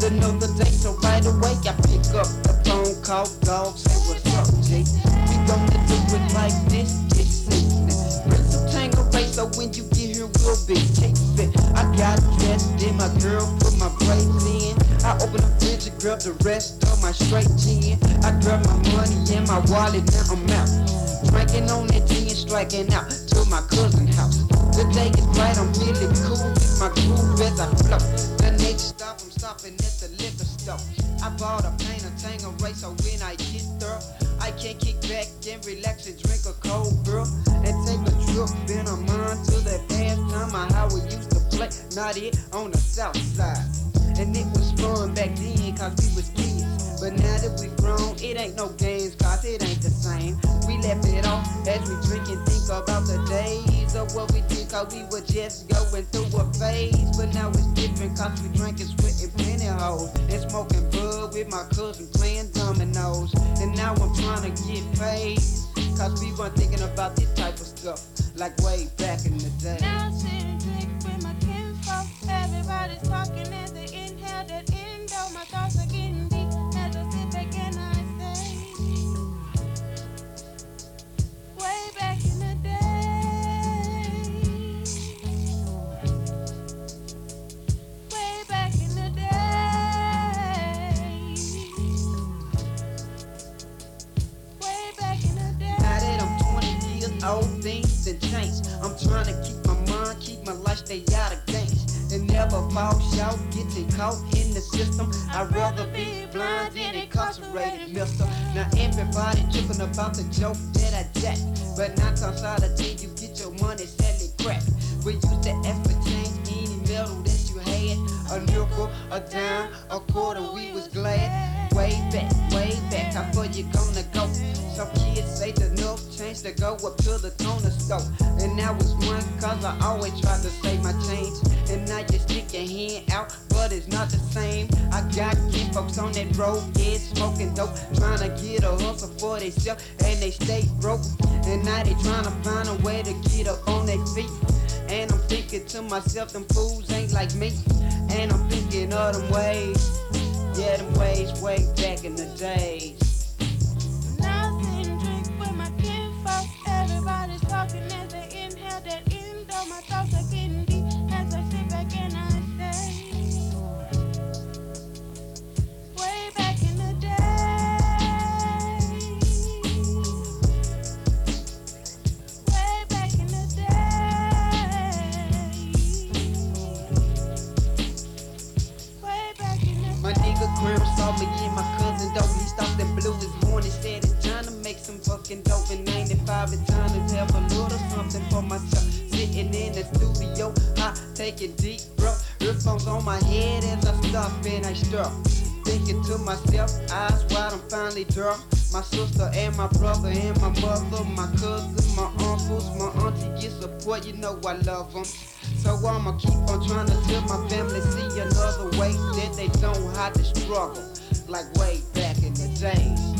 to know the date, so right away I pick up the phone call, dog, say what's up, G. We gonna do it like this evening. Bring some Tanqueray, so when you get here we'll be chasing. I got dressed, then my girl put my braids in. I opened the fridge and grabbed the rest of my straight gin. I grabbed my money and my wallet, now I'm out. Drinking on that gin, striking out to my cousin's house. The day is bright, I'm feeling cool with my groove as I flow. The next stop, I'm stopping at the liquor store. I bought a paint of Tanqueray, so when I get there, I can kick back and relax and drink a cold brew and take a trip in a mind to that past time of how we used to play. Not it on the south side. And it was fun back then cause we was kids. But now that we grown, it ain't no games cause it ain't the same. We left it off as we drink and think about the days of what we did cause we were just going through a phase. But now it's different cause we drinking, sweating plenty hoes and smoking bud with my cousin playing dominoes. And now I'm trying to get paid cause we weren't thinking about this type of stuff like way back in the day. Now I sit and drink with my kinfolk. Everybody's talking as they inhale that endo. My thoughts are getting deep as I sit back and I say, way back in the day, way back in the day, way back in the day. Now that I'm 20 years old, things done changed. I'm trying to keep my mind, keep my life, stay out of gangs. And never fall short, getting caught in the system. I'd rather be blind than incarcerated, mister. Now everybody tripping about the joke that I jack. But 9 times out of 10 you get your money selling crack. We used to ask for change, any metal that you had. A nickel, a dime, a quarter, we was glad. Way back, how far you gonna go? Some kids say the enough change to go up to the corner store. And now it's one cause I always try to save my change. And now you stick your hand out, but it's not the same. I got kid folks on that road, yeah, smoking dope, trying to get a hustle for themselves, and they stay broke. And now they trying to find a way to get up on their feet. And I'm thinking to myself, them fools ain't like me. And I'm thinking of them ways, yeah, them ways way back in the days. Now I sit and drink with my kinfolk. Everybody's talking as they inhale that endo. My thoughts are getting deep as I sit back and I say, way back in the day, way back in the day, way back in the day. My nigga Grim saw me and my cousin dope. He stopped and blew his horn and said it's time to make some fucking dope. And 95 it's time to have a little something for myself. Sitting in the studio, I take it deep, bro. Earphones on my head as I stop and I stop. Thinking to myself, eyes wide, I'm finally drunk. My sister and my brother and my mother, my cousin, my uncles, my auntie get support, you know I love them. So I'ma keep on trying to tell my family see another way that they don't have to struggle like way back in the days.